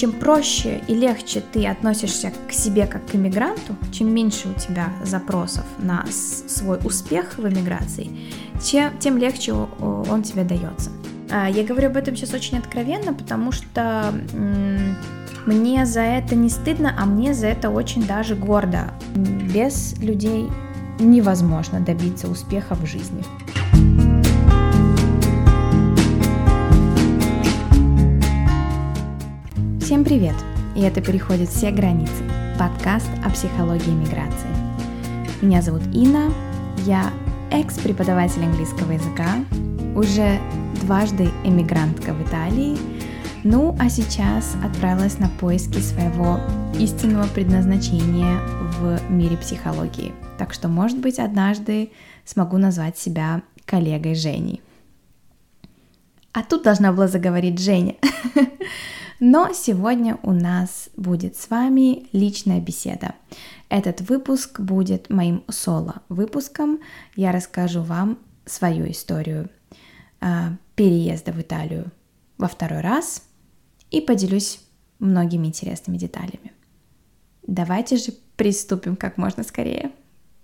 чем проще и легче ты относишься к себе как к иммигранту, чем меньше у тебя запросов на свой успех в эмиграции, тем легче он тебе дается. Я говорю об этом сейчас очень откровенно, потому что мне за это не стыдно, а мне за это очень даже гордо. Без людей невозможно добиться успеха в жизни. Всем привет! И это «Переходит все границы» – подкаст о психологии миграции. Меня зовут Инна, я экс-преподаватель английского языка, уже дважды эмигрантка в Италии, а сейчас отправилась на поиски своего истинного предназначения в мире психологии. Так что, может быть, однажды смогу назвать себя коллегой Женей. А тут должна была заговорить Женя. Но сегодня у нас будет с вами личная беседа. Этот выпуск будет моим соло-выпуском. Я расскажу вам свою историю переезда в Италию во второй раз и поделюсь многими интересными деталями. Давайте же приступим как можно скорее.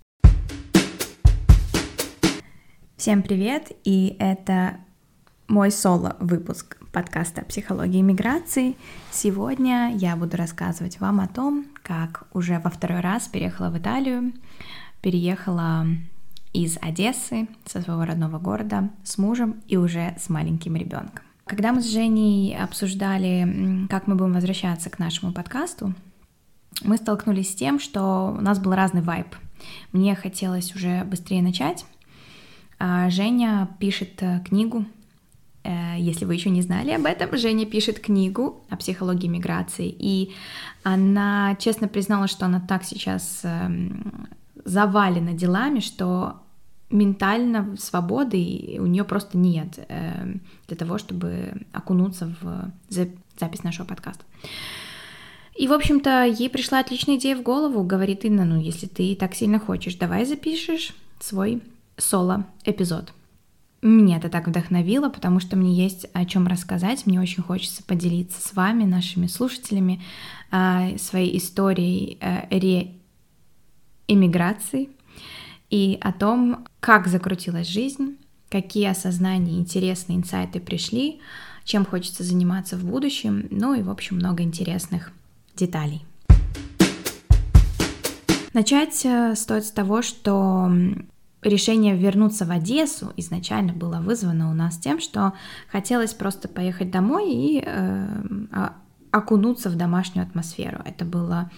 Всем привет, и это мой соло-выпуск подкаста о психологии миграции. Сегодня я буду рассказывать вам о том, как уже во второй раз переехала в Италию, переехала из Одессы, со своего родного города, с мужем и уже с маленьким ребенком. Когда мы с Женей обсуждали, как мы будем возвращаться к нашему подкасту, мы столкнулись с тем, что у нас был разный вайб. Мне хотелось уже быстрее начать. Женя пишет книгу. Если вы еще не знали об этом, Женя пишет книгу о психологии миграции, и она честно призналась, что она так сейчас завалена делами, что ментально свободы у нее просто нет для того, чтобы окунуться в запись нашего подкаста. И, в общем-то, ей пришла отличная идея в голову. Говорит: Инна, если ты так сильно хочешь, давай запишешь свой соло-эпизод. Меня это так вдохновило, потому что мне есть о чем рассказать. Мне очень хочется поделиться с вами, нашими слушателями, своей историей реэмиграции и о том, как закрутилась жизнь, какие осознания, интересные инсайты пришли, чем хочется заниматься в будущем, и, в общем, много интересных деталей. Начать стоит с того, что решение вернуться в Одессу изначально было вызвано у нас тем, что хотелось просто поехать домой и окунуться в домашнюю атмосферу. Это было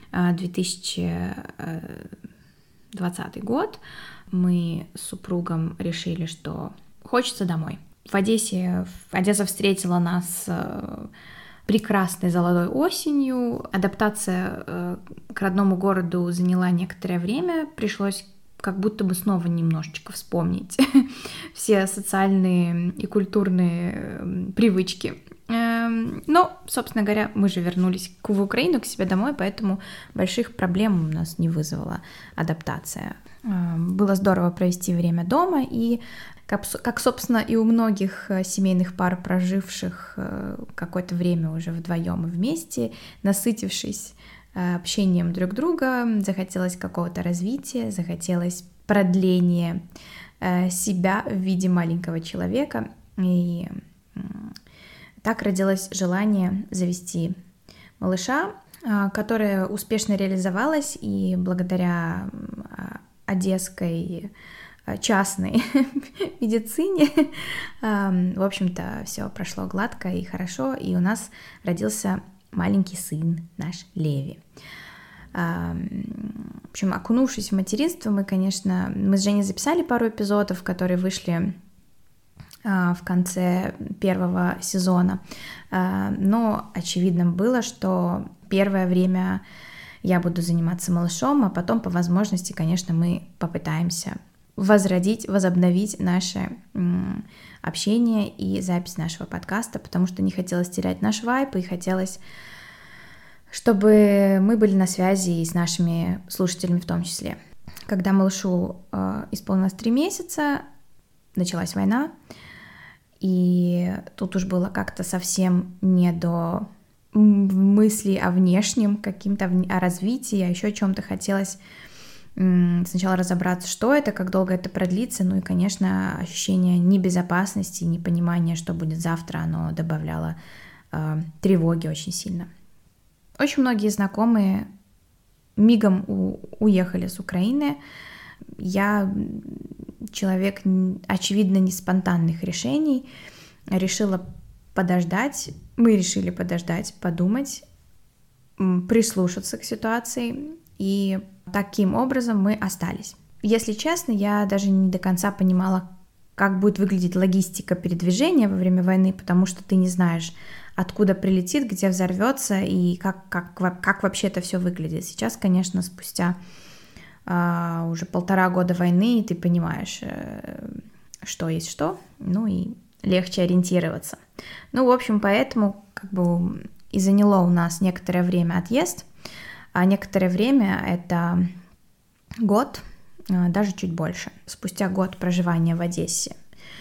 2020 год. Мы с супругом решили, что хочется домой. Одесса встретила нас прекрасной золотой осенью. Адаптация к родному городу заняла некоторое время. Пришлось как будто бы снова немножечко вспомнить все социальные и культурные привычки. Но, собственно говоря, мы же вернулись в Украину, к себе домой, поэтому больших проблем у нас не вызвала адаптация. Было здорово провести время дома, и, как собственно, и у многих семейных пар, проживших какое-то время уже вдвоем и вместе, насытившись общением друг друга, захотелось какого-то развития, захотелось продления себя в виде маленького человека, и так родилось желание завести малыша, которое успешно реализовалось, и благодаря одесской частной медицине, в общем-то, все прошло гладко и хорошо, и у нас родился маленький сын, наш Леви. В общем, окунувшись в материнство, мы с Женей записали пару эпизодов, которые вышли в конце первого сезона, но очевидно было, что первое время я буду заниматься малышом, а потом, по возможности, конечно, мы попытаемся возобновить наше общение и запись нашего подкаста, потому что не хотелось терять наш вайб, и хотелось, чтобы мы были на связи и с нашими слушателями в том числе. Когда малышу исполнилось 3 месяца, началась война, и тут уж было как-то совсем не до мысли о внешнем, каким-то о развитии, а еще о чем-то хотелось сначала разобраться, что это, как долго это продлится, ну и, конечно, ощущение небезопасности, непонимания, что будет завтра, оно добавляло тревоги очень сильно. Очень многие знакомые мигом уехали с Украины. Я человек, очевидно, не спонтанных решений, решила подождать, мы решили подождать, подумать, прислушаться к ситуации, и таким образом мы остались. Если честно, я даже не до конца понимала, как будет выглядеть логистика передвижения во время войны, потому что ты не знаешь, откуда прилетит, где взорвется и как вообще это все выглядит. Сейчас, конечно, спустя уже 1,5 года войны, ты понимаешь, что есть что, ну и легче ориентироваться. Ну, в общем, поэтому и заняло у нас некоторое время отъезд, а некоторое время — это год, даже чуть больше. Спустя год проживания в Одессе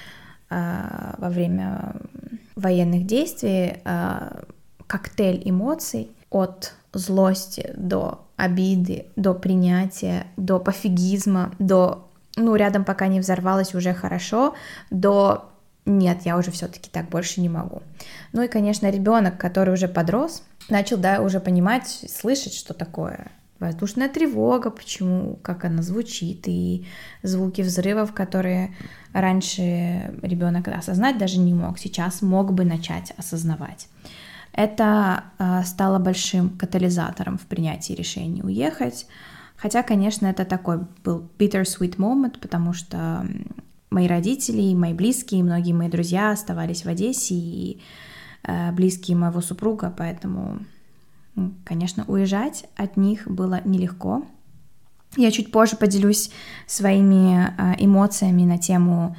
во время военных действий коктейль эмоций от злости до обиды, до принятия, до пофигизма, до рядом пока не взорвалось, уже хорошо, до нет, я уже все-таки так больше не могу. Ну и, конечно, ребенок, который уже подрос, начал, уже понимать, слышать, что такое воздушная тревога, почему, как она звучит, и звуки взрывов, которые раньше ребенок осознать даже не мог, сейчас мог бы начать осознавать. Это стало большим катализатором в принятии решения уехать, хотя, конечно, это такой был bittersweet moment, потому что мои родители, мои близкие, многие мои друзья оставались в Одессе, и близкие моего супруга, поэтому, конечно, уезжать от них было нелегко. Я чуть позже поделюсь своими эмоциями на тему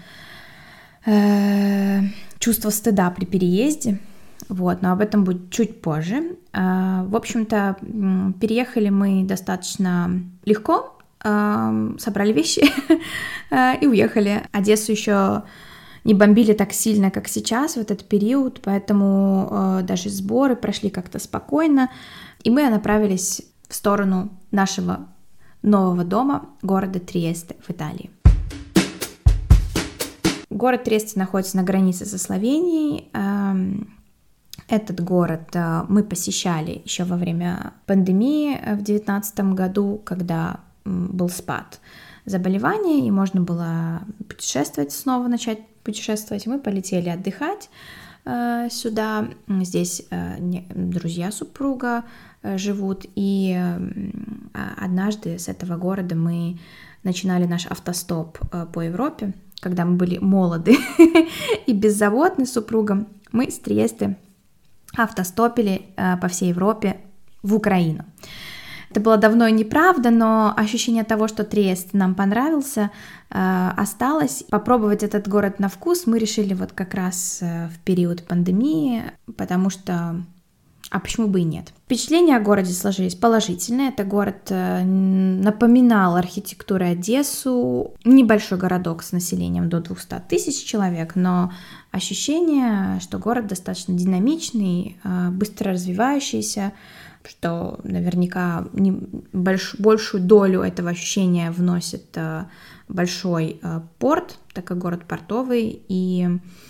чувства стыда при переезде, но об этом будет чуть позже. В общем-то, переехали мы достаточно легко, собрали вещи и уехали. Одессу еще не бомбили так сильно, как сейчас в этот период, поэтому даже сборы прошли как-то спокойно, и мы направились в сторону нашего нового дома, города Триесте в Италии. Город Триесте находится на границе со Словенией. Этот город мы посещали еще во время пандемии в 2019 году, когда был спад заболеваний, и можно было путешествовать, снова начать путешествовать. Мы полетели отдыхать сюда. Здесь друзья супруга живут, и однажды с этого города мы начинали наш автостоп по Европе, когда мы были молоды и беззаботны с супругом. Мы с Триесте автостопили по всей Европе в Украину. Это было давно и неправда, но ощущение того, что Триест нам понравился, осталось. Попробовать этот город на вкус мы решили как раз в период пандемии, потому что... А почему бы и нет? Впечатления о городе сложились положительные. Это город напоминал архитектурой Одессу. Небольшой городок с населением до 200 тысяч человек, но ощущение, что город достаточно динамичный, быстро развивающийся, что наверняка большую долю этого ощущения вносит большой порт, так как город портовый, и,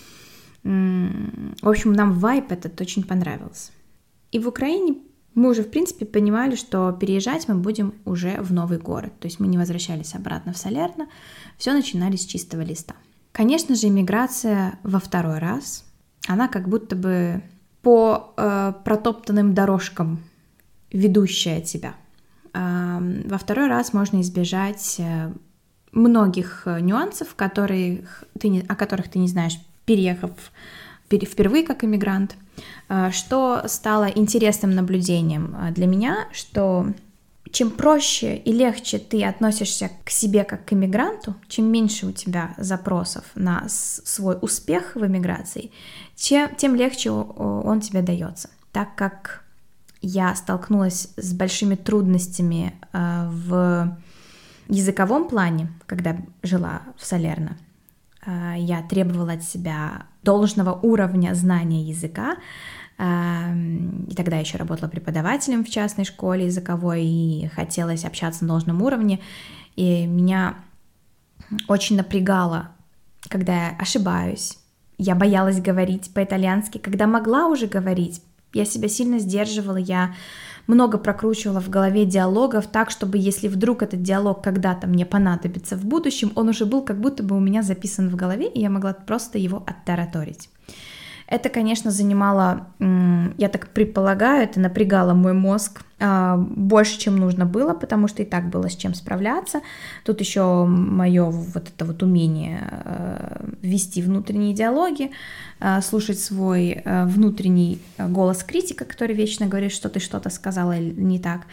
в общем, нам вайб этот очень понравился. И в Украине мы уже, в принципе, понимали, что переезжать мы будем уже в новый город, то есть мы не возвращались обратно в Салерно, все начинали с чистого листа. Конечно же, иммиграция во второй раз, она как будто бы по протоптанным дорожкам ведущая тебя. Во второй раз можно избежать многих нюансов, о которых ты не знаешь, переехав впервые как иммигрант. Что стало интересным наблюдением для меня, что чем проще и легче ты относишься к себе как к иммигранту, чем меньше у тебя запросов на свой успех в иммиграции, тем легче он тебе дается. Так как я столкнулась с большими трудностями в языковом плане, когда жила в Салерно. Я требовала от себя должного уровня знания языка, И тогда еще работала преподавателем в частной школе языковой, и хотелось общаться на должном уровне. И меня очень напрягало, когда я ошибаюсь. Я боялась говорить по-итальянски, когда могла уже говорить. Я себя сильно сдерживала, я много прокручивала в голове диалогов так, чтобы если вдруг этот диалог когда-то мне понадобится в будущем, он уже был как будто бы у меня записан в голове, и я могла просто его оттараторить. Это, конечно, занимало, я так предполагаю, это напрягало мой мозг больше, чем нужно было, потому что и так было с чем справляться. Тут еще мое вот это вот умение вести внутренние диалоги, слушать свой внутренний голос критика, который вечно говорит, что ты что-то сказала или не так.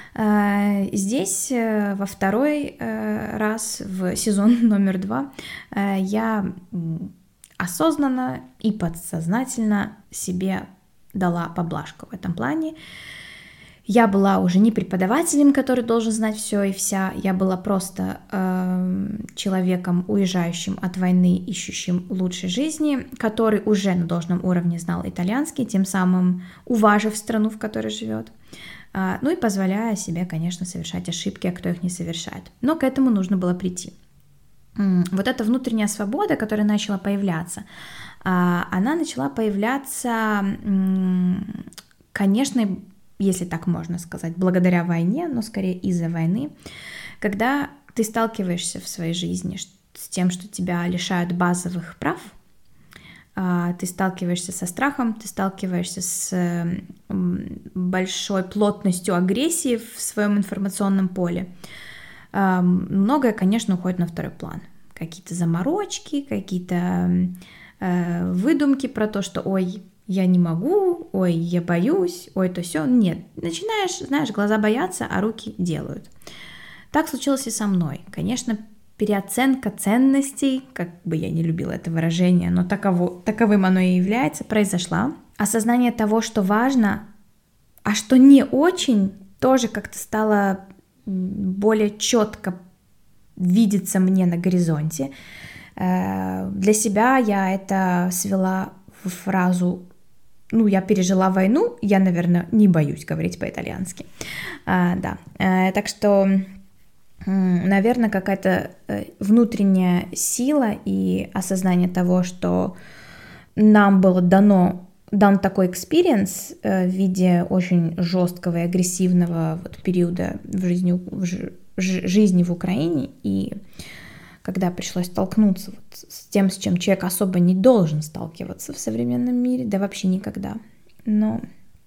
Здесь во второй раз, в сезон номер 2, я осознанно и подсознательно себе дала поблажку в этом плане. Я была уже не преподавателем, который должен знать все и вся, я была просто человеком, уезжающим от войны, ищущим лучшей жизни, который уже на должном уровне знал итальянский, тем самым уважив страну, в которой живет. Ну и позволяя себе, конечно, совершать ошибки, а кто их не совершает. Но к этому нужно было прийти. Вот эта внутренняя свобода, которая начала появляться, она начала появляться, конечно, если так можно сказать, благодаря войне, но скорее из-за войны, когда ты сталкиваешься в своей жизни с тем, что тебя лишают базовых прав, ты сталкиваешься со страхом, ты сталкиваешься с большой плотностью агрессии в своем информационном поле. Многое, конечно, уходит на второй план. Какие-то заморочки, какие-то выдумки про то, что «ой, я не могу», «ой, я боюсь», «ой, то все». Нет, начинаешь, знаешь, глаза боятся, а руки делают. Так случилось и со мной. Конечно, переоценка ценностей, как бы я не любила это выражение, но таковым оно и является, произошла. Осознание того, что важно, а что не очень, тоже как-то стало более четко видится мне на горизонте. Для себя я это свела в фразу я пережила войну, я, наверное, не боюсь говорить по-итальянски. Да. Так что, наверное, какая-то внутренняя сила и осознание того, что нам было дан такой экспириенс в виде очень жесткого и агрессивного периода в жизни в Украине, и когда пришлось столкнуться с тем, с чем человек особо не должен сталкиваться в современном мире, да вообще никогда, но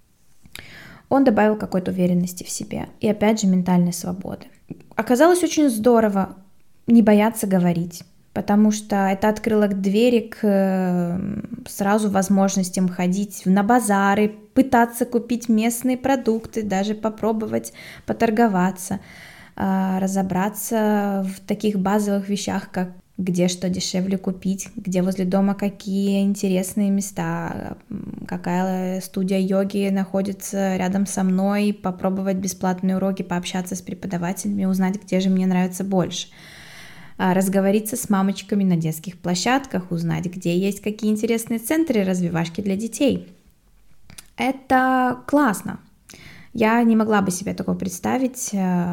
он добавил какой-то уверенности в себе и, опять же, ментальной свободы. Оказалось очень здорово не бояться говорить, потому что это открыло двери к сразу возможностям ходить на базары, пытаться купить местные продукты, даже попробовать поторговаться, разобраться в таких базовых вещах, как где что дешевле купить, где возле дома какие интересные места, какая студия йоги находится рядом со мной, попробовать бесплатные уроки, пообщаться с преподавателями, узнать, где же мне нравится больше. Разговориться с мамочками на детских площадках, узнать, где есть какие интересные центры развивашки для детей. Это классно. Я не могла бы себе такого представить,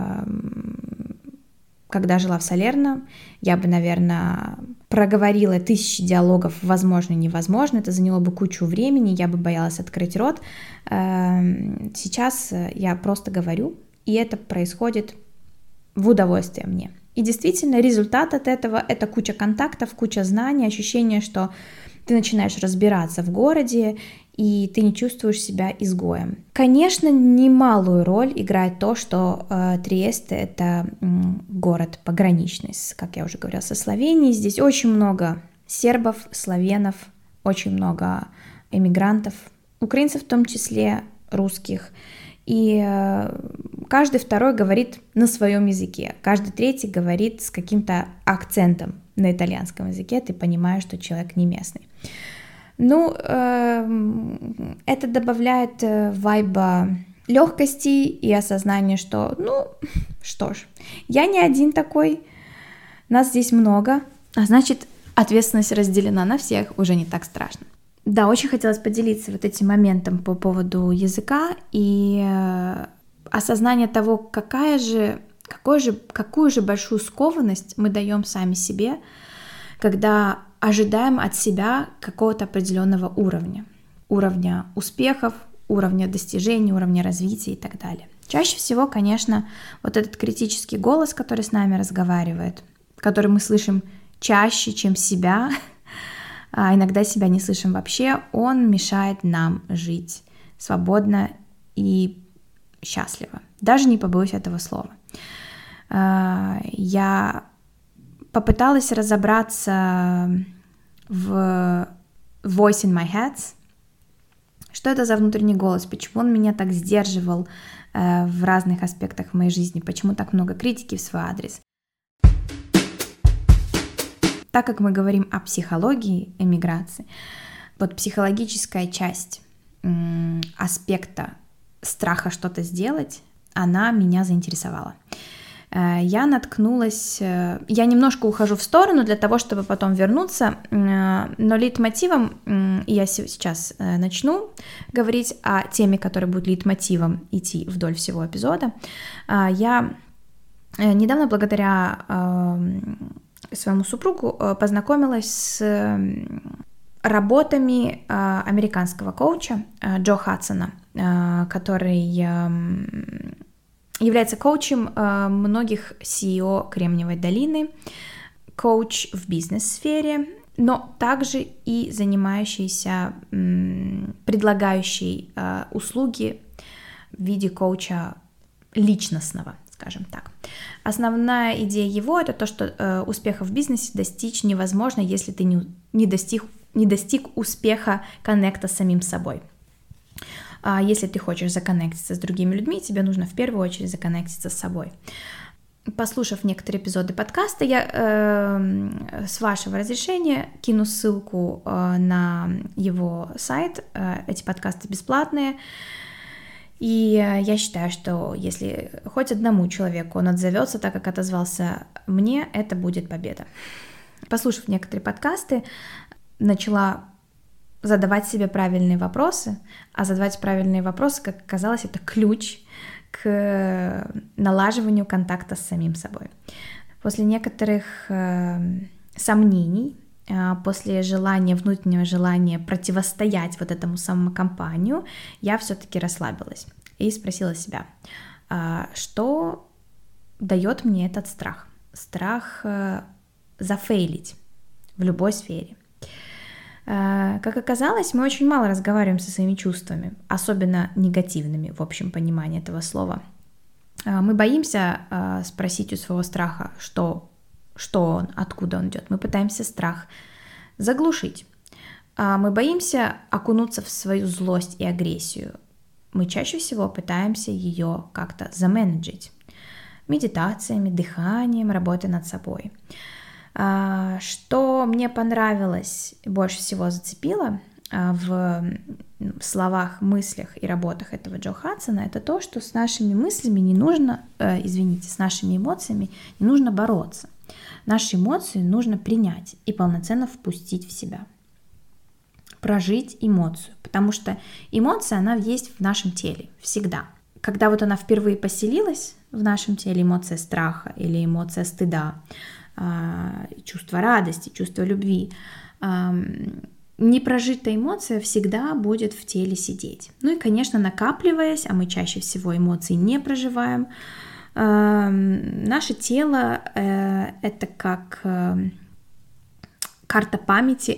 когда жила в Салерно. Я бы, наверное, проговорила 1000 диалогов возможно и невозможно. Это заняло бы кучу времени, я бы боялась открыть рот. Сейчас я просто говорю, и это происходит в удовольствие мне. И действительно, результат от этого — это куча контактов, куча знаний, ощущение, что ты начинаешь разбираться в городе, и ты не чувствуешь себя изгоем. Конечно, немалую роль играет то, что Триесте — это город пограничный, как я уже говорила, со Словенией. Здесь очень много сербов, словенов, очень много эмигрантов, украинцев в том числе, русских. И каждый второй говорит на своем языке, каждый третий говорит с каким-то акцентом на итальянском языке, ты понимаешь, что человек не местный. Это добавляет вайба легкости и осознания, что, что ж, я не один такой, нас здесь много, а значит, ответственность разделена на всех, уже не так страшно. Да, очень хотелось поделиться вот этим моментом по поводу языка и осознание того, какую же большую скованность мы даем сами себе, когда ожидаем от себя какого-то определенного уровня успехов, уровня достижений, уровня развития и так далее. Чаще всего, конечно, вот этот критический голос, который с нами разговаривает, который мы слышим чаще, чем себя, а иногда себя не слышим вообще, он мешает нам жить свободно и счастливо. Даже не побоюсь этого слова. Я попыталась разобраться в voice in my head. Что это за внутренний голос? Почему он меня так сдерживал в разных аспектах моей жизни? Почему так много критики в свой адрес? Так как мы говорим о психологии эмиграции, вот психологическая часть аспекта страха что-то сделать, она меня заинтересовала. Я наткнулась, я немножко ухожу в сторону для того, чтобы потом вернуться, но лейтмотивом, я сейчас начну говорить о теме, которая будет лейтмотивом идти вдоль всего эпизода. Я недавно благодаря своему супругу познакомилась с работами американского коуча Джо Хадсона, который является коучем многих CEO Кремниевой долины, коуч в бизнес-сфере, но также и занимающийся, предлагающий услуги в виде коуча личностного, скажем так. Основная идея его — это то, что успеха в бизнесе достичь невозможно, если ты не достиг успеха коннекта с самим собой. Если ты хочешь законнектиться с другими людьми, тебе нужно в первую очередь законнектиться с собой. Послушав некоторые эпизоды подкаста, я с вашего разрешения кину ссылку на его сайт. Эти подкасты бесплатные. И я считаю, что если хоть одному человеку он отзовется так, как отозвался мне, это будет победа. Послушав некоторые подкасты, начала задавать себе правильные вопросы, а задавать правильные вопросы, как оказалось, это ключ к налаживанию контакта с самим собой. После некоторых сомнений, после внутреннего желания противостоять вот этому самокомпанию, я все-таки расслабилась и спросила себя, что дает мне этот страх? Страх зафейлить в любой сфере. Как оказалось, мы очень мало разговариваем со своими чувствами, особенно негативными в общем понимании этого слова. Мы боимся спросить у своего страха, что он, откуда он идет. Мы пытаемся страх заглушить. Мы боимся окунуться в свою злость и агрессию. Мы чаще всего пытаемся ее как-то заменеджить медитациями, дыханием, работой над собой. Что мне понравилось, больше всего зацепило в словах, мыслях и работах этого Джо Хадсона, это то, что с нашими мыслями не нужно, с нашими эмоциями не нужно бороться. Наши эмоции нужно принять и полноценно впустить в себя. Прожить эмоцию, потому что эмоция, она есть в нашем теле всегда. Когда вот она впервые поселилась в нашем теле, эмоция страха или эмоция стыда, чувство радости, чувство любви, непрожитая эмоция всегда будет в теле сидеть. Ну и, конечно, накапливаясь, а мы чаще всего эмоции не проживаем, наше тело это как карта памяти,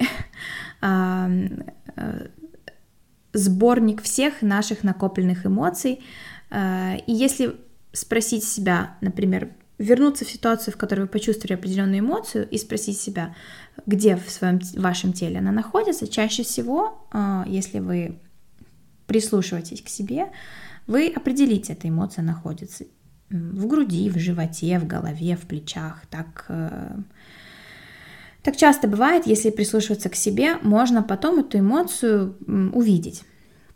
сборник всех наших накопленных эмоций. И если спросить себя, например, вернуться в ситуацию, в которой вы почувствовали определенную эмоцию, и спросить себя, где в вашем теле она находится, чаще всего, если вы прислушиваетесь к себе, вы определите, эта эмоция находится в груди, в животе, в голове, в плечах. Так часто бывает, если прислушиваться к себе, можно потом эту эмоцию увидеть.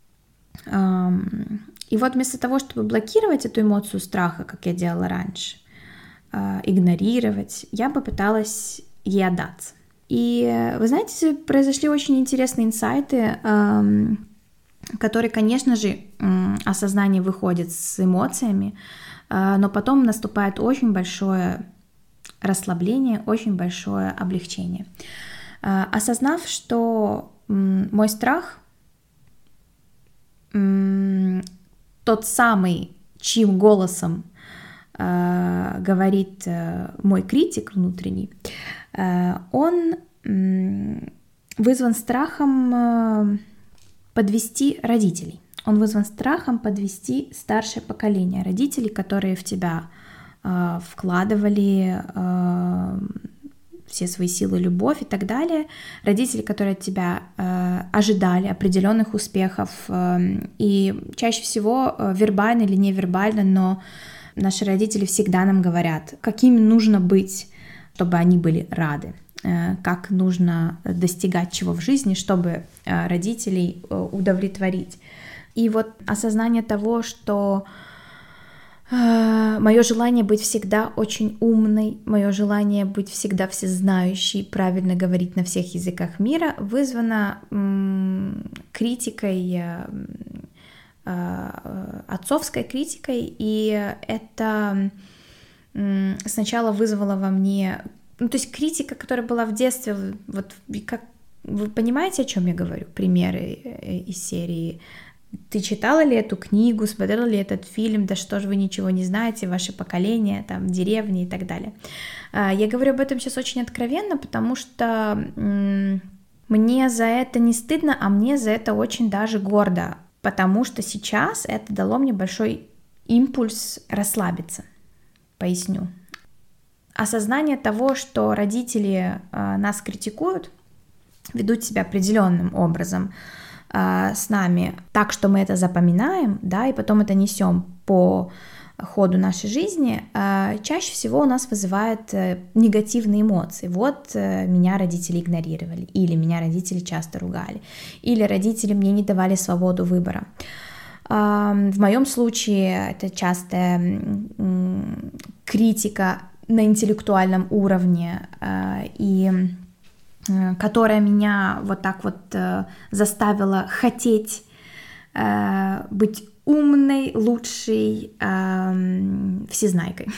И вот вместо того, чтобы блокировать эту эмоцию страха, как я делала раньше, игнорировать, я попыталась ей отдаться. И вы знаете, произошли очень интересные инсайты, которые, конечно же, осознание выходит с эмоциями, но потом наступает очень большое расслабление, очень большое облегчение. Осознав, что мой страх, тот самый, чьим голосом говорит мой критик внутренний, он вызван страхом подвести родителей. Он вызван страхом подвести старшее поколение родителей, которые в тебя вкладывали все свои силы, любовь и так далее. Родители, которые от тебя ожидали определенных успехов, и чаще всего вербально или невербально, но наши родители всегда нам говорят, какими нужно быть, чтобы они были рады, как нужно достигать чего в жизни, чтобы родителей удовлетворить. И вот осознание того, что мое желание быть всегда очень умной, мое желание быть всегда всезнающей, правильно говорить на всех языках мира, вызвано критикой, отцовской критикой, и это сначала вызвало во мне, то есть критика, которая была в детстве, вот как вы понимаете, о чем я говорю? Примеры из серии: ты читала ли эту книгу, смотрела ли этот фильм, да что же вы ничего не знаете, ваше поколение, там, деревни и так далее. Я говорю об этом сейчас очень откровенно, потому что мне за это не стыдно, а мне за это очень даже гордо, потому что сейчас это дало мне большой импульс расслабиться. Поясню. Осознание того, что родители нас критикуют, ведут себя определенным образом с нами так, что мы это запоминаем, да, и потом это несем по ходу нашей жизни, чаще всего у нас вызывает негативные эмоции. Вот меня родители игнорировали, или меня родители часто ругали, или родители мне не давали свободу выбора. В моем случае это частая критика на интеллектуальном уровне, и которая меня вот так вот заставила хотеть быть умной, лучшей, всезнайкой.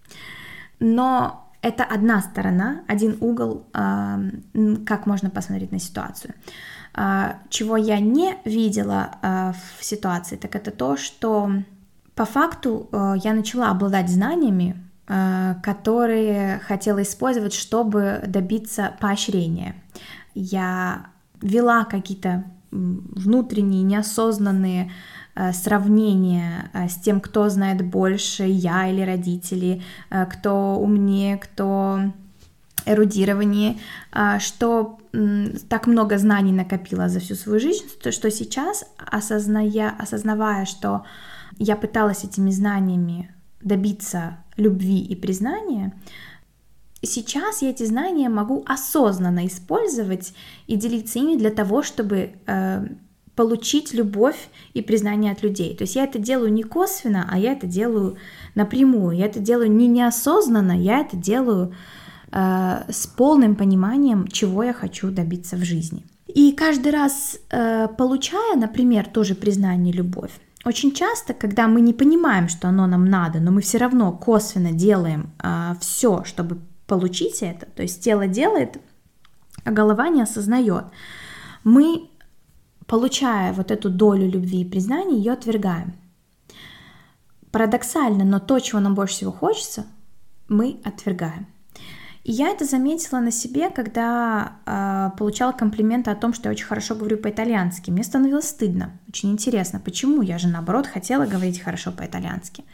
Но это одна сторона, один угол, как можно посмотреть на ситуацию. Чего я не видела в ситуации, так это то, что по факту я начала обладать знаниями, которые хотела использовать, чтобы добиться поощрения. Я вела какие-то внутренние, неосознанные сравнения с тем, кто знает больше, я или родители, кто умнее, кто эрудированнее, что так много знаний накопила за всю свою жизнь, что сейчас, осознавая, что я пыталась этими знаниями добиться любви и признания, сейчас я эти знания могу осознанно использовать и делиться ими для того, чтобы получить любовь и признание от людей. То есть я это делаю не косвенно, а я это делаю напрямую. Я это делаю не неосознанно, я это делаю с полным пониманием, чего я хочу добиться в жизни. И каждый раз, получая, например, тоже признание, любовь, очень часто, когда мы не понимаем, что оно нам надо, но мы все равно косвенно делаем все, чтобы получить это, то есть тело делает, а голова не осознает, мы, получая вот эту долю любви и признания, ее отвергаем. Парадоксально, но то, чего нам больше всего хочется, мы отвергаем. И я это заметила на себе, когда получала комплименты о том, что я очень хорошо говорю по-итальянски. Мне становилось стыдно. Очень интересно, почему? Я же, наоборот, хотела говорить хорошо по-итальянски.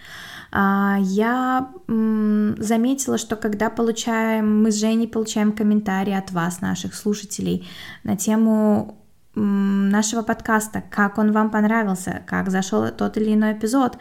Я заметила, что когда мы с Женей получаем комментарии от вас, наших слушателей, на тему нашего подкаста, как он вам понравился, как зашел тот или иной эпизод,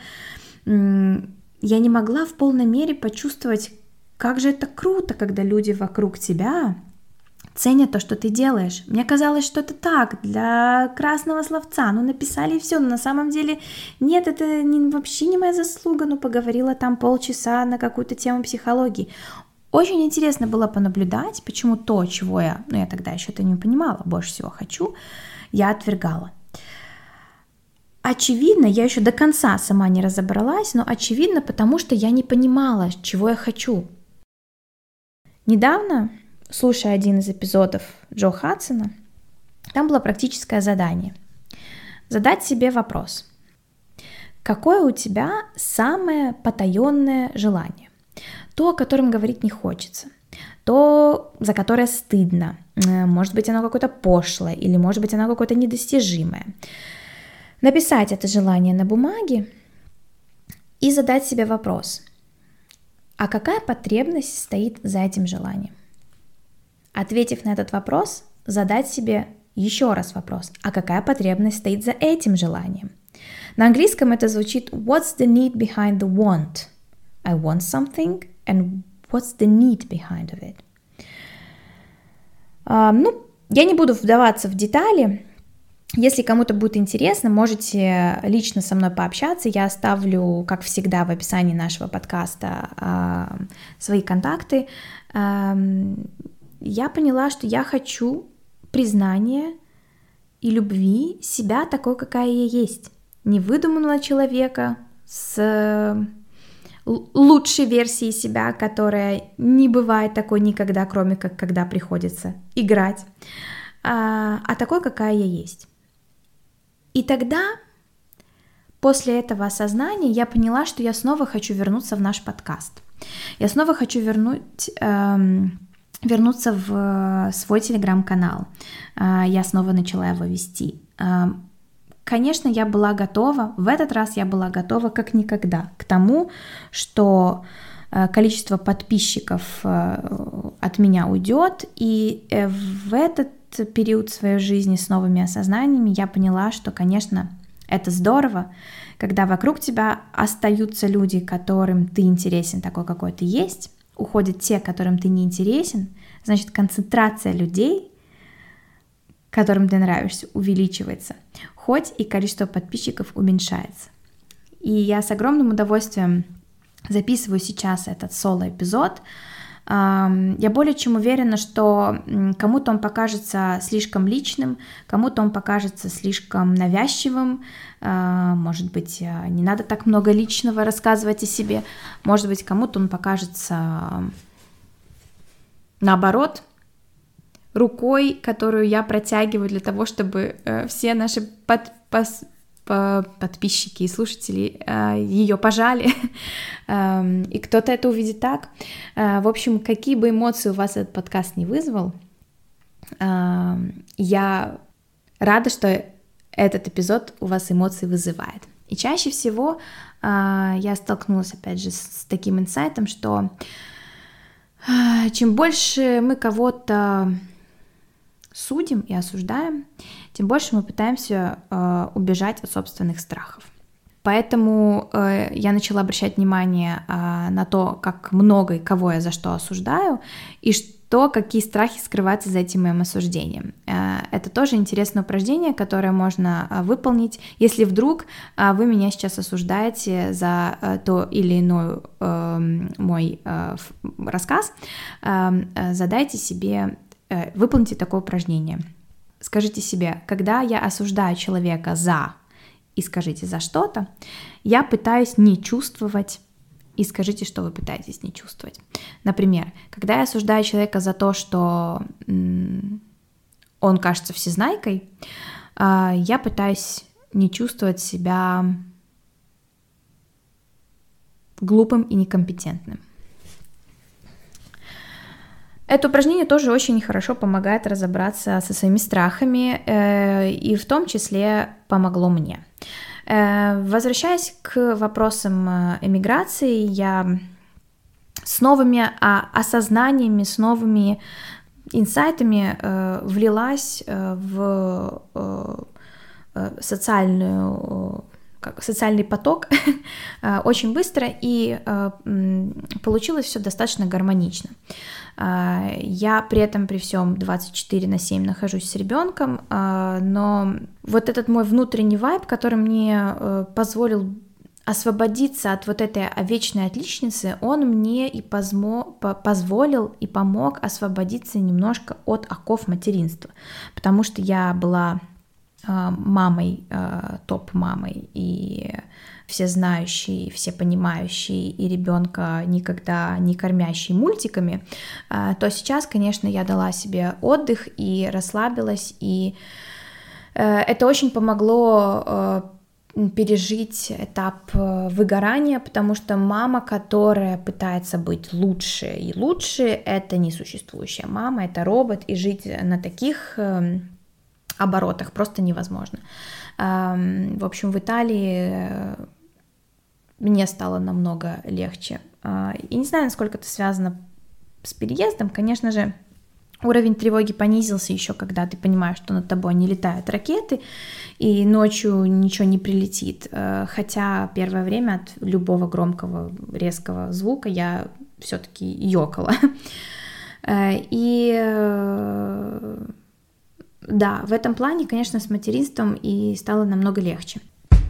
я не могла в полной мере почувствовать, как же это круто, когда люди вокруг тебя ценят то, что ты делаешь. Мне казалось, что это так, для красного словца, написали и все, но на самом деле нет, это вообще не моя заслуга, поговорила там полчаса на какую-то тему психологии. Очень интересно было понаблюдать, почему то, чего я тогда еще это не понимала, больше всего хочу, я отвергала. Очевидно, я еще до конца сама не разобралась, но очевидно, потому что я не понимала, чего я хочу. Недавно, слушая один из эпизодов Джо Хадсона, там было практическое задание. Задать себе вопрос. Какое у тебя самое потаенное желание? То, о котором говорить не хочется. То, за которое стыдно. Может быть, оно какое-то пошлое, или может быть, оно какое-то недостижимое. Написать это желание на бумаге и задать себе вопрос. А какая потребность стоит за этим желанием? Ответив на этот вопрос, задать себе еще раз вопрос. А какая потребность стоит за этим желанием? На английском это звучит What's the need behind the want? I want something, and what's the need behind of it? Я не буду вдаваться в детали. Если кому-то будет интересно, можете лично со мной пообщаться. Я оставлю, как всегда, в описании нашего подкаста свои контакты. Я поняла, что я хочу признания и любви себя такой, какая я есть. Невыдуманного человека с лучшей версией себя, которая не бывает такой никогда, кроме как когда приходится играть, а такой, какая я есть. И тогда, после этого осознания, я поняла, что я снова хочу вернуться в наш подкаст. Я снова хочу вернуться в свой телеграм-канал. Я снова начала его вести. Конечно, я была готова, в этот раз я была готова как никогда к тому, что количество подписчиков от меня уйдет, и в этот период своей жизни с новыми осознаниями я поняла, что, конечно, это здорово, когда вокруг тебя остаются люди, которым ты интересен такой, какой ты есть, уходят те, которым ты не интересен, значит, концентрация людей, которым ты нравишься, увеличивается, хоть и количество подписчиков уменьшается. И я с огромным удовольствием записываю сейчас этот соло-эпизод. Я более чем уверена, что кому-то он покажется слишком личным, кому-то он покажется слишком навязчивым, может быть, не надо так много личного рассказывать о себе, может быть, кому-то он покажется наоборот, рукой, которую я протягиваю для того, чтобы все наши подписчики и слушатели ее пожали, и кто-то это увидит так. В общем, какие бы эмоции у вас этот подкаст не вызвал, я рада, что этот эпизод у вас эмоции вызывает. И чаще всего я столкнулась, опять же, с таким инсайтом, что чем больше мы кого-то судим и осуждаем, тем больше мы пытаемся убежать от собственных страхов. Поэтому я начала обращать внимание на то, как много и кого я за что осуждаю, и какие страхи скрываются за этим моим осуждением. Это тоже интересное упражнение, которое можно выполнить, если вдруг вы меня сейчас осуждаете за то или иной мой рассказ. Задайте себе, выполните такое упражнение. Скажите себе, когда я осуждаю человека за, и скажите за что-то, я пытаюсь не чувствовать, и скажите, что вы пытаетесь не чувствовать. Например, когда я осуждаю человека за то, что он кажется всезнайкой, я пытаюсь не чувствовать себя глупым и некомпетентным. Это упражнение тоже очень хорошо помогает разобраться со своими страхами, и в том числе помогло мне. Возвращаясь к вопросам эмиграции, я с новыми осознаниями, с новыми инсайтами влилась в социальный поток очень быстро, и получилось все достаточно гармонично. Я при этом, при всем 24/7 нахожусь с ребенком, но вот этот мой внутренний вайб, который мне позволил освободиться от вот этой вечной отличницы, он мне и позволил и помог освободиться немножко от оков материнства, потому что я была мамой, топ-мамой, и все знающий, все понимающий, и ребенка никогда не кормящий мультиками, то сейчас, конечно, я дала себе отдых и расслабилась, и это очень помогло пережить этап выгорания, потому что мама, которая пытается быть лучше и лучше, это несуществующая мама, это робот, и жить на таких оборотах просто невозможно. В общем, в Италии мне стало намного легче. И не знаю, насколько это связано с переездом. Конечно же, уровень тревоги понизился еще, когда ты понимаешь, что над тобой не летают ракеты, и ночью ничего не прилетит. Хотя первое время от любого громкого, резкого звука я все-таки ёкала. И да, в этом плане, конечно, с материнством и стало намного легче.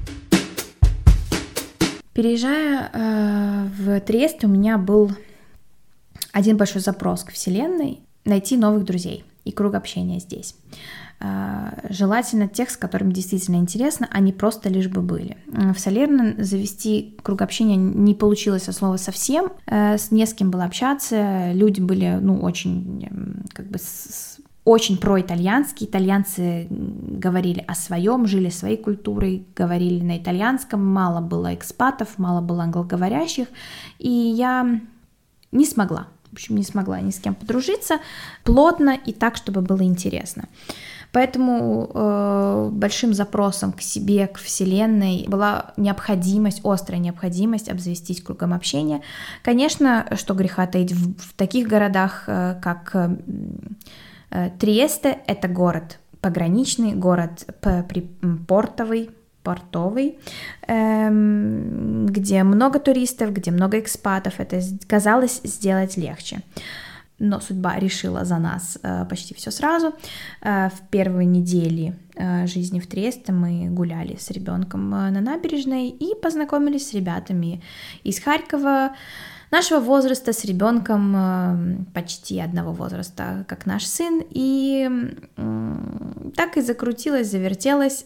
Переезжая в Триест, у меня был один большой запрос к Вселенной — найти новых друзей и круг общения здесь. Желательно тех, с которыми действительно интересно, а не просто лишь бы были. В Салерно завести круг общения не получилось от слова совсем. Не с кем было общаться. Люди были, очень, очень проитальянские. Итальянцы говорили о своем, жили своей культурой, говорили на итальянском. Мало было экспатов, мало было англоговорящих. И я не смогла. В общем, не смогла ни с кем подружиться плотно и так, чтобы было интересно. Поэтому большим запросом к себе, к Вселенной была острая необходимость обзавестись кругом общения. Конечно, что греха таить, в таких городах, как Триесте, это город пограничный, город портовый, где много туристов, где много экспатов. Это казалось сделать легче. Но судьба решила за нас почти все сразу. В первые недели жизни в Триесте мы гуляли с ребенком на набережной и познакомились с ребятами из Харькова, нашего возраста, с ребенком почти одного возраста, как наш сын. И так и закрутилось, завертелось.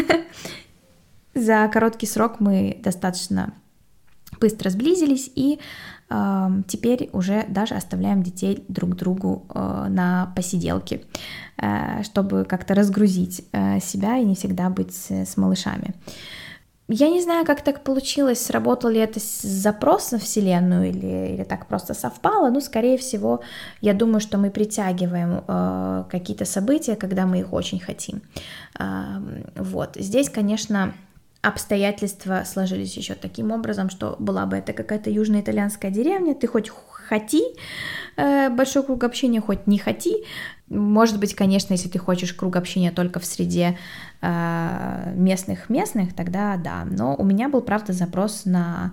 За короткий срок мы достаточно быстро сблизились, и теперь уже даже оставляем детей друг другу на посиделки, чтобы как-то разгрузить себя и не всегда быть с малышами. Я не знаю, как так получилось, сработал ли это запрос на Вселенную или так просто совпало, но, скорее всего, я думаю, что мы притягиваем какие-то события, когда мы их очень хотим. Вот. Здесь, конечно, обстоятельства сложились еще таким образом, что была бы это какая-то южноитальянская деревня, ты хоть хоти большой круг общения, хоть не хоти. Может быть, конечно, если ты хочешь круг общения только в среде местных, тогда да. Но у меня был, правда, запрос на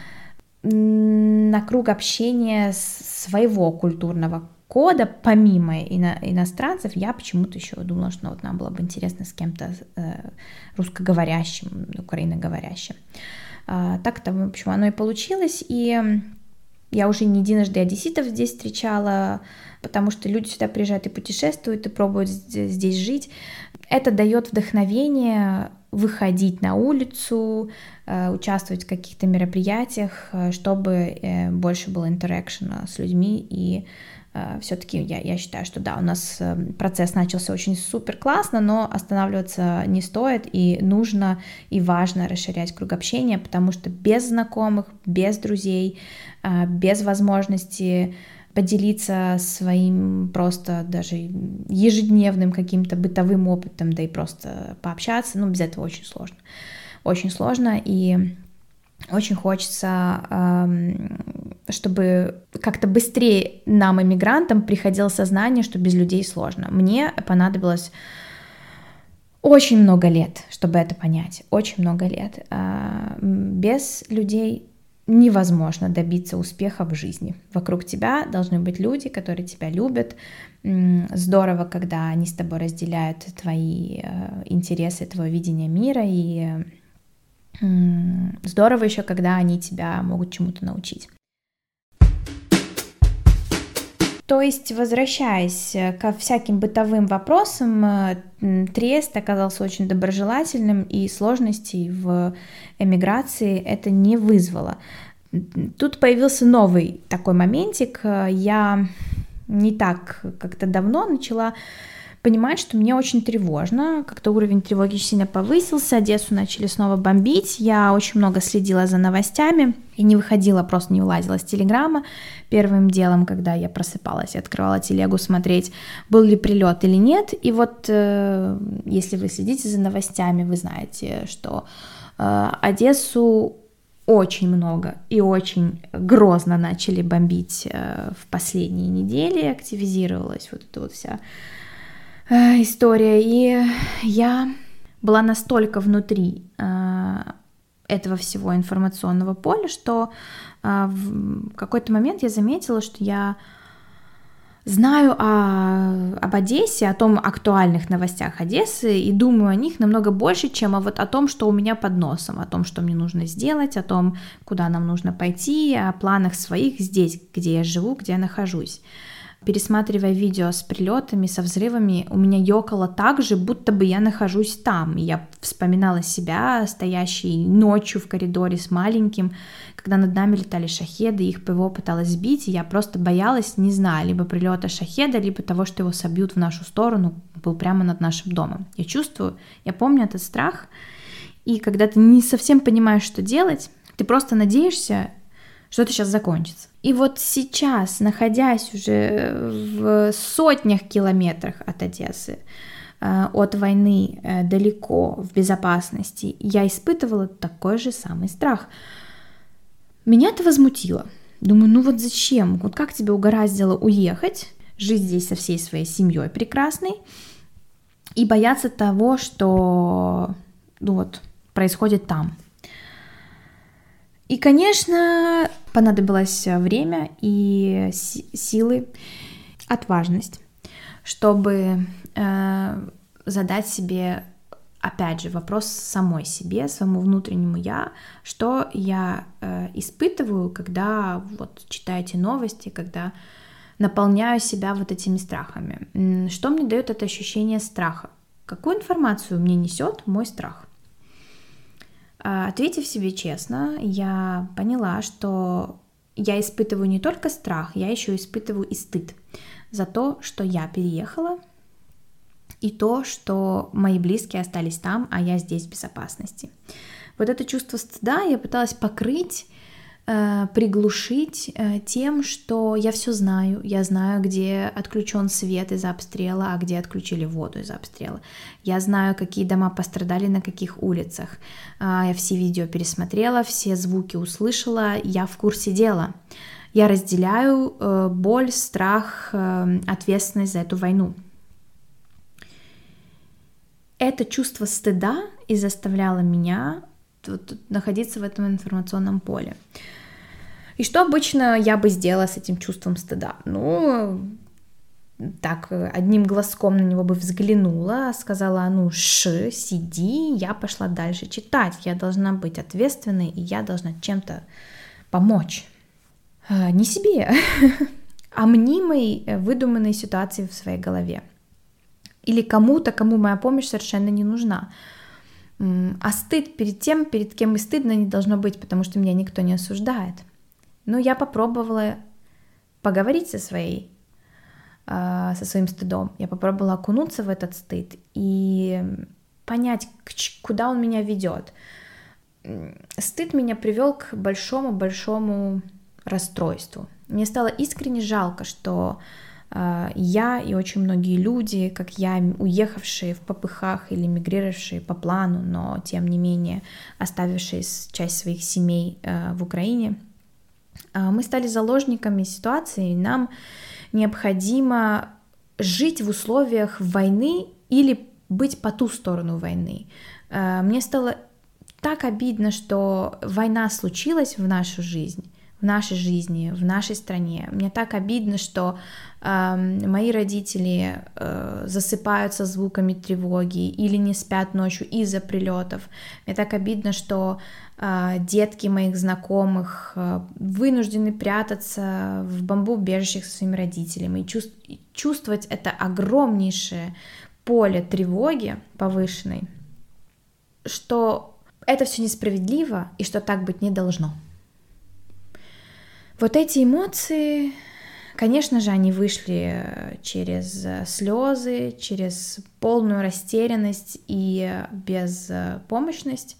круг общения своего культурного кода, помимо иностранцев. Я почему-то еще думала, что вот нам было бы интересно с кем-то русскоговорящим, украиноговорящим. Так-то, в общем, оно и получилось, и я уже не единожды одесситов здесь встречала, потому что люди сюда приезжают и путешествуют, и пробуют здесь жить. Это дает вдохновение выходить на улицу, участвовать в каких-то мероприятиях, чтобы больше было интеракшена с людьми. И все-таки я считаю, что да, у нас процесс начался очень супер классно, но останавливаться не стоит, и нужно и важно расширять круг общения, потому что без знакомых, без друзей, без возможности поделиться своим просто даже ежедневным каким-то бытовым опытом, да и просто пообщаться, без этого очень сложно. Очень сложно, и очень хочется, чтобы как-то быстрее нам, иммигрантам, приходило сознание, что без людей сложно. Мне понадобилось очень много лет, чтобы это понять, очень много лет. Без людей невозможно добиться успеха в жизни. Вокруг тебя должны быть люди, которые тебя любят. Здорово, когда они с тобой разделяют твои интересы, твое видение мира, и Здорово еще, когда они тебя могут чему-то научить. То есть, возвращаясь ко всяким бытовым вопросам, Триест оказался очень доброжелательным, и сложностей в эмиграции это не вызвало. Тут появился новый такой моментик. Я не так как-то давно начала понимать, что мне очень тревожно, как-то уровень тревоги сильно повысился, Одессу начали снова бомбить, я очень много следила за новостями и не выходила, просто не вылазила с Телеграма. Первым делом, когда я просыпалась и открывала телегу, смотреть, был ли прилет или нет. И вот если вы следите за новостями, вы знаете, что Одессу очень много и очень грозно начали бомбить в последние недели, активизировалась вот эта вот вся история, и я была настолько внутри этого всего информационного поля, что в какой-то момент я заметила, что я знаю об Одессе, о том актуальных новостях Одессы, и думаю о них намного больше, чем о том, что у меня под носом, о том, что мне нужно сделать, о том, куда нам нужно пойти, о планах своих здесь, где я живу, где я нахожусь. Пересматривая видео с прилетами, со взрывами, у меня ёкало так же, будто бы я нахожусь там. И я вспоминала себя, стоящей ночью в коридоре с маленьким, когда над нами летали шахеды, их ПВО пыталась сбить, и я просто боялась, не знаю, либо прилета шахеда, либо того, что его собьют в нашу сторону, был прямо над нашим домом. Я чувствую, я помню этот страх, и когда ты не совсем понимаешь, что делать, ты просто надеешься, что это сейчас закончится. И вот сейчас, находясь уже в сотнях километрах от Одессы, от войны далеко, в безопасности, я испытывала такой же самый страх. Меня это возмутило. Думаю, ну вот зачем? Вот как тебе угораздило уехать, жить здесь со всей своей семьей прекрасной и бояться того, что происходит там. И, конечно, понадобилось время и силы, отважность, чтобы задать себе, опять же, вопрос самой себе, своему внутреннему «я», что я испытываю, когда читаю эти новости, когда наполняю себя вот этими страхами. Что мне дает это ощущение страха? Какую информацию мне несет мой страх? Ответив себе честно, я поняла, что я испытываю не только страх, я еще испытываю и стыд за то, что я переехала, и то, что мои близкие остались там, а я здесь в безопасности. Вот это чувство стыда я пыталась покрыть, приглушить тем, что я все знаю. Я знаю, где отключен свет из-за обстрела, а где отключили воду из-за обстрела. Я знаю, какие дома пострадали на каких улицах. Я все видео пересмотрела, все звуки услышала, я в курсе дела. Я разделяю боль, страх, ответственность за эту войну. Это чувство стыда и заставляло меня находиться в этом информационном поле. И что обычно я бы сделала с этим чувством стыда? Так, одним глазком на него бы взглянула, сказала, сиди, я пошла дальше читать, я должна быть ответственной, и я должна чем-то помочь. Не себе, а мнимой, выдуманной ситуации в своей голове. Или кому-то, кому моя помощь совершенно не нужна. А стыд перед тем, перед кем и стыдно не должно быть, потому что меня никто не осуждает. Я попробовала поговорить со своим стыдом. Я попробовала окунуться в этот стыд и понять, куда он меня ведет. Стыд меня привел к большому расстройству. Мне стало искренне жалко, что я и очень многие люди, как я, уехавшие в попыхах или мигрировавшие по плану, но тем не менее оставившие часть своих семей в Украине, мы стали заложниками ситуации, нам необходимо жить в условиях войны или быть по ту сторону войны. Мне стало так обидно, что война случилась в нашу жизнь, в нашей жизни, в нашей стране. Мне так обидно, что мои родители засыпают со звуками тревоги или не спят ночью из-за прилетов. Мне так обидно, что детки моих знакомых вынуждены прятаться в бомбоубежищах со своими родителями и чувствовать это огромнейшее поле тревоги повышенной, что это все несправедливо и что так быть не должно. Вот эти эмоции, конечно же, они вышли через слезы, через полную растерянность и беспомощность,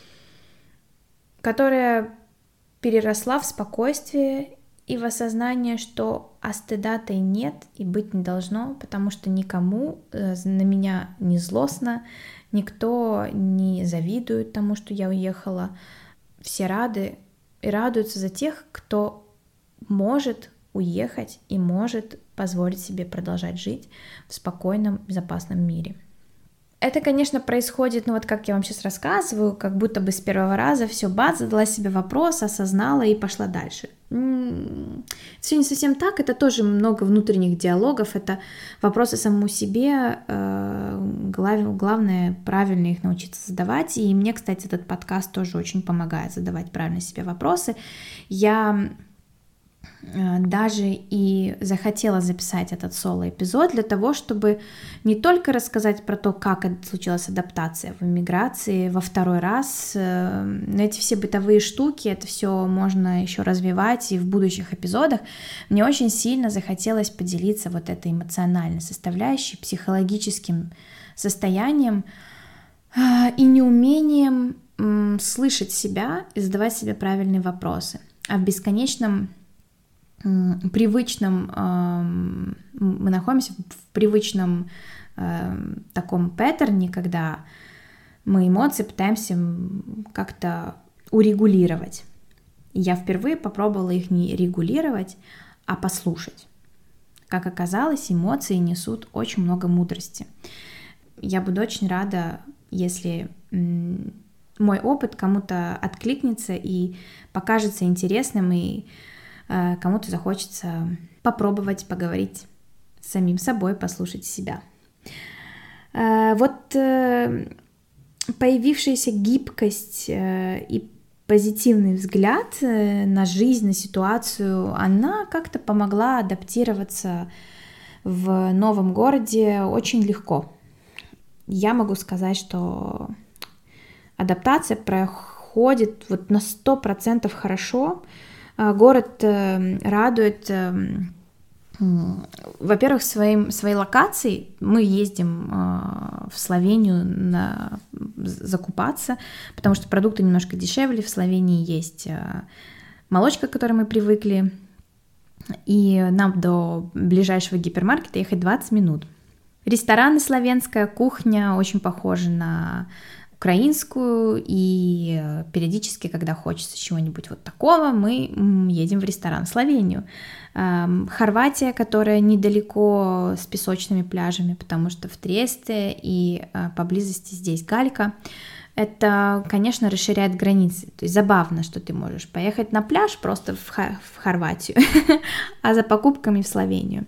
которая переросла в спокойствие и в осознание, что стыда-то и нет, и быть не должно, потому что никому на меня не злостно, никто не завидует тому, что я уехала. Все рады и радуются за тех, кто может уехать и может позволить себе продолжать жить в спокойном, безопасном мире. Это, конечно, происходит, вот как я вам сейчас рассказываю, как будто бы с первого раза все, бац, задала себе вопрос, осознала и пошла дальше. Все не совсем так, это тоже много внутренних диалогов, это вопросы самому себе, главное правильно их научиться задавать, и мне, кстати, этот подкаст тоже очень помогает задавать правильно себе вопросы. Я даже и захотела записать этот соло-эпизод для того, чтобы не только рассказать про то, как случилась адаптация в эмиграции во второй раз, но эти все бытовые штуки, это все можно еще развивать и в будущих эпизодах. Мне очень сильно захотелось поделиться вот этой эмоциональной составляющей, психологическим состоянием и неумением слышать себя и задавать себе правильные вопросы. А в бесконечном привычном, мы находимся в привычном таком паттерне, когда мы эмоции пытаемся как-то урегулировать. Я впервые попробовала их не регулировать, а послушать. Как оказалось, эмоции несут очень много мудрости. Я буду очень рада, если мой опыт кому-то откликнется и покажется интересным, и кому-то захочется попробовать поговорить с самим собой, послушать себя. Вот появившаяся гибкость и позитивный взгляд на жизнь, на ситуацию, она как-то помогла адаптироваться в новом городе очень легко. Я могу сказать, что адаптация проходит вот на 100% хорошо. Город радует, во-первых, своей локацией. Мы ездим в Словению закупаться, потому что продукты немножко дешевле. В Словении есть молочка, к которой мы привыкли, и нам до ближайшего гипермаркета ехать 20 минут. Рестораны, славянская кухня очень похожи на украинскую, и периодически, когда хочется чего-нибудь вот такого, мы едем в ресторан в Словению. Хорватия, которая недалеко с песочными пляжами, потому что в Триесте и поблизости здесь Галька. Это, конечно, расширяет границы. То есть забавно, что ты можешь поехать на пляж просто в Хорватию, а за покупками в Словению.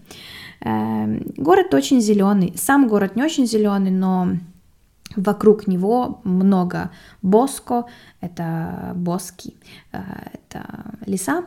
Город очень зеленый. Сам город не очень зеленый, но вокруг него много боско, это боски, это леса,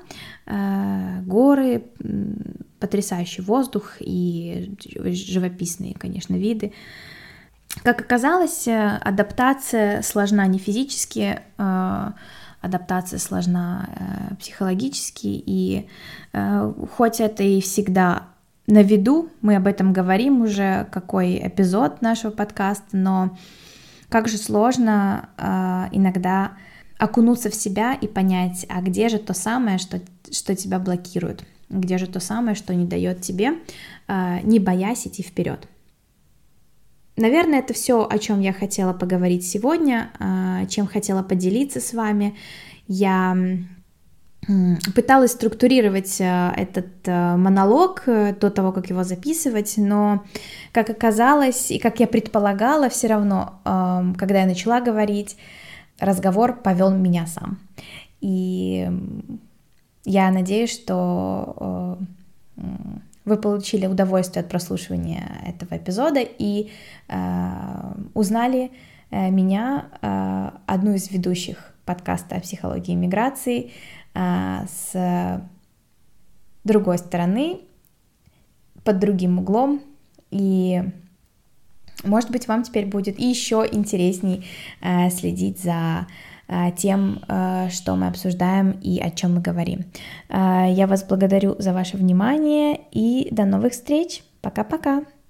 горы, потрясающий воздух и живописные, конечно, виды. Как оказалось, адаптация сложна не физически, адаптация сложна психологически, и хоть это и всегда на виду, мы об этом говорим уже, какой эпизод нашего подкаста, но как же сложно иногда окунуться в себя и понять, а где же то самое, что тебя блокирует, где же то самое, что не дает тебе, не боясь идти вперед. Наверное, это все, о чем я хотела поговорить сегодня, чем хотела поделиться с вами. Я пыталась структурировать этот монолог до того, как его записывать, но, как оказалось, и как я предполагала, все равно, когда я начала говорить, разговор повел меня сам. И Я надеюсь, что вы получили удовольствие от прослушивания этого эпизода и узнали меня, одну из ведущих подкаста о психологии миграции, с другой стороны, под другим углом, и, может быть, вам теперь будет еще интересней следить за тем, что мы обсуждаем и о чем мы говорим. Я вас благодарю за ваше внимание и до новых встреч. Пока-пока.